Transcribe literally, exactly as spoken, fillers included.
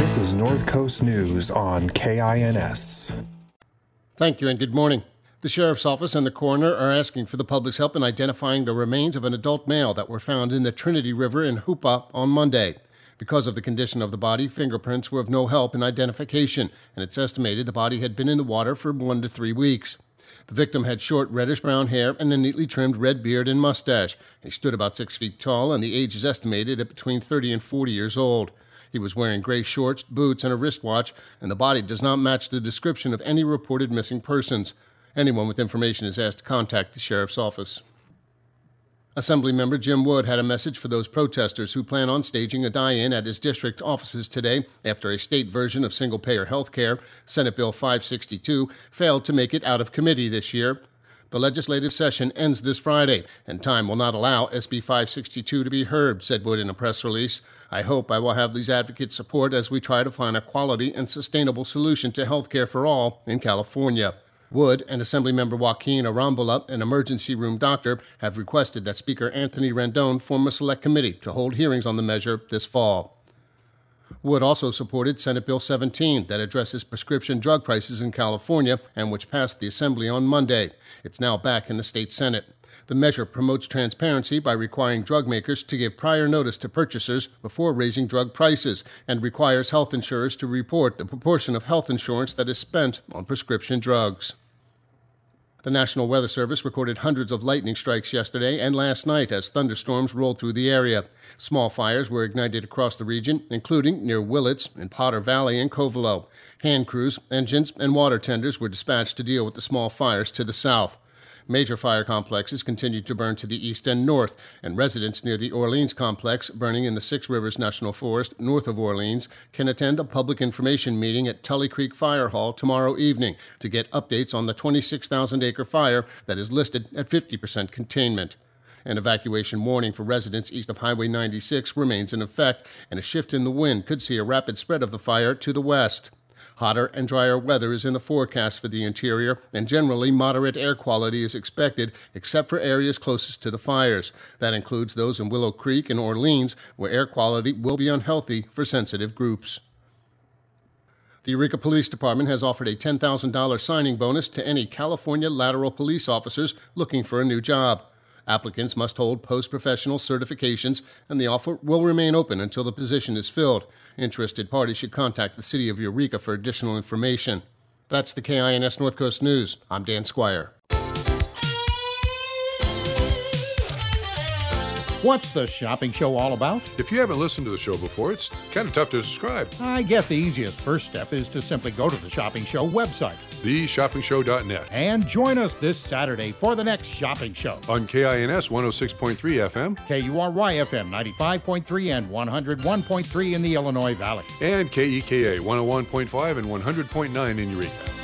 This is North Coast News on K I N S. Thank you and good morning. The Sheriff's Office and the coroner are asking for the public's help in identifying the remains of an adult male that were found in the Trinity River in Hoopa on Monday. Because of the condition of the body, fingerprints were of no help in identification, and it's estimated the body had been in the water for one to three weeks. The victim had short reddish-brown hair and a neatly trimmed red beard and mustache. He stood about six feet tall, and the age is estimated at between thirty and forty years old. He was wearing gray shorts, boots, and a wristwatch, and the body does not match the description of any reported missing persons. Anyone with information is asked to contact the Sheriff's Office. Assemblymember Jim Wood had a message for those protesters who plan on staging a die-in at his district offices today after a state version of single-payer health care, Senate Bill five sixty-two, failed to make it out of committee this year. The legislative session ends this Friday, and time will not allow S B five sixty-two to be heard, said Wood in a press release. I hope I will have these advocates' support as we try to find a quality and sustainable solution to health care for all in California. Wood and Assemblymember Joaquin Arambola, an emergency room doctor, have requested that Speaker Anthony Rendon form a select committee to hold hearings on the measure this fall. Wood also supported Senate Bill seventeen that addresses prescription drug prices in California and which passed the Assembly on Monday. It's now back in the state Senate. The measure promotes transparency by requiring drug makers to give prior notice to purchasers before raising drug prices and requires health insurers to report the proportion of health insurance that is spent on prescription drugs. The National Weather Service recorded hundreds of lightning strikes yesterday and last night as thunderstorms rolled through the area. Small fires were ignited across the region, including near Willits, in Potter Valley, and Covelo. Hand crews, engines, and water tenders were dispatched to deal with the small fires to the south. Major fire complexes continued to burn to the east and north, and residents near the Orleans complex, burning in the Six Rivers National Forest north of Orleans, can attend a public information meeting at Tully Creek Fire Hall tomorrow evening to get updates on the twenty-six thousand acre fire that is listed at fifty percent containment. An evacuation warning for residents east of Highway ninety-six remains in effect, and a shift in the wind could see a rapid spread of the fire to the west. Hotter and drier weather is in the forecast for the interior, and generally moderate air quality is expected, except for areas closest to the fires. That includes those in Willow Creek and Orleans, where air quality will be unhealthy for sensitive groups. The Eureka Police Department has offered a ten thousand dollars signing bonus to any California lateral police officers looking for a new job. Applicants must hold post-professional certifications, and the offer will remain open until the position is filled. Interested parties should contact the City of Eureka for additional information. That's the K I N S North Coast News. I'm Dan Squire. What's the shopping show all about? If you haven't listened to the show before, it's kind of tough to describe. I guess the easiest first step is to simply go to the Shopping Show website, the shopping show dot net, and join us this Saturday for the next shopping show. On K I N S one oh six point three F M, K U R Y F M ninety-five point three and one oh one point three in the Illinois Valley, and K E K A one oh one point five and one hundred point nine in Eureka.